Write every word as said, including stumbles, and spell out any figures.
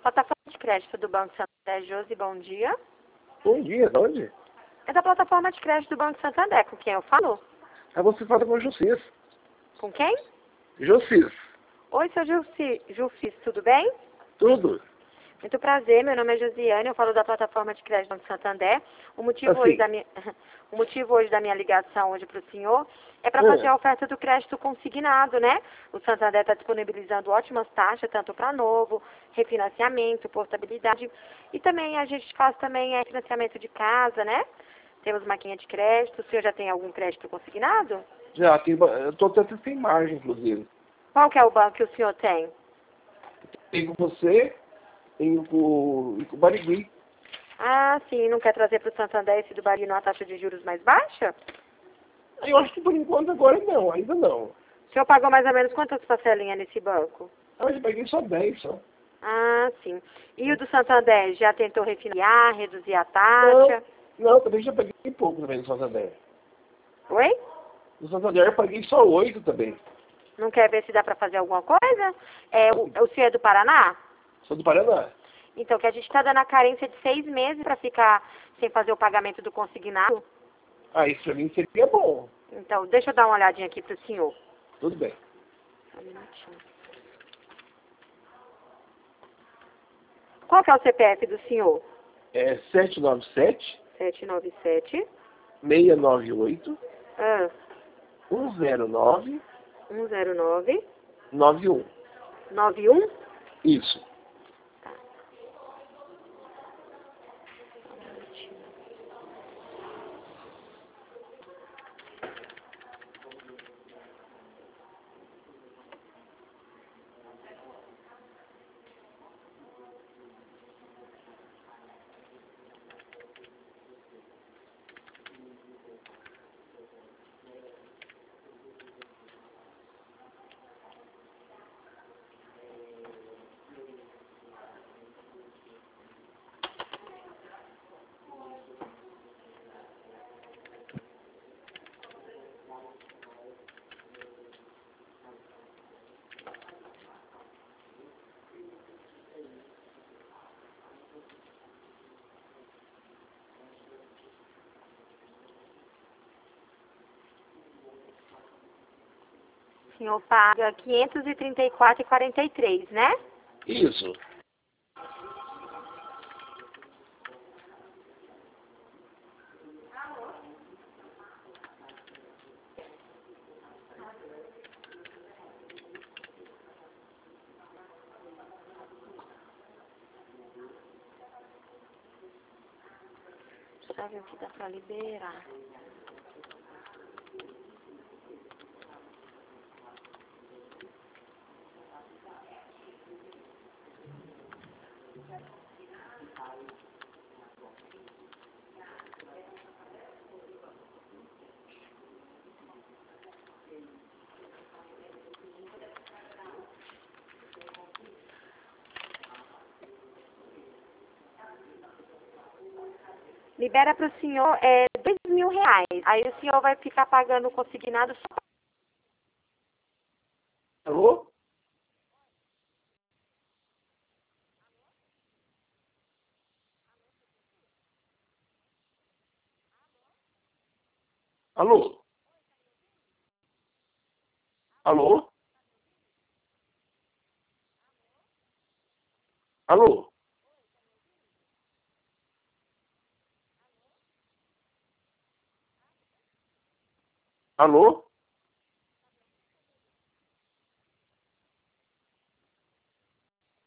Plataforma de crédito do Banco Santander, Josi, bom dia. Bom dia, de onde? É da plataforma de crédito do Banco Santander, com quem eu falo? Ah, você fala com o Jucis. Com quem? Jucis. Oi, seu Jussi, Jussis, tudo bem? Tudo. Muito prazer, meu nome é Josiane, eu falo da plataforma de crédito do Banco Santander. O motivo, hoje Assim. da minha, o motivo hoje da minha ligação hoje para o senhor é para É. fazer a oferta do crédito consignado, né? O Santander está disponibilizando ótimas taxas, tanto para novo, refinanciamento, portabilidade. E também a gente faz também é, financiamento de casa, né? Temos maquinha de crédito. O senhor já tem algum crédito consignado? Já, tem, ba- eu tô até sem margem, inclusive. Qual que é o banco que o senhor tem? Tenho com você, tenho com, e com o Barigui. Ah, sim, não quer trazer para o Santander esse do Bari numa taxa de juros mais baixa? Eu acho que por enquanto agora não, ainda não. O senhor pagou mais ou menos quantas parcelinhas nesse banco? Ah, mas eu paguei só dez só. Ah, sim. E o do Santander, já tentou refinanciar, reduzir a Não, taxa? não, também já paguei pouco também no Santander. Oi? No Santander eu paguei só oito também. Não quer ver se dá para fazer alguma coisa? É, o, o senhor é do Paraná? Sou do Paraná. Então, que a gente está dando a carência de seis meses para ficar sem fazer o pagamento do consignado. Ah, isso pra mim seria bom. Então, deixa eu dar uma olhadinha aqui para o senhor. Tudo bem. Só um minutinho. Qual que é o C P F do senhor? É sete nove sete, sete nove sete, seis nove oito, ah, um zero nove, um zero nove, nove um. nove um. Isso. O senhor paga quinhentos e trinta e quatro reais e quarenta e três centavos, né? Isso. Deixa eu ver o que dá pra liberar. Libera para o senhor é, dois mil reais. Aí o senhor vai ficar pagando o consignado só. Alô? Alô? Alô? Alô? Alô?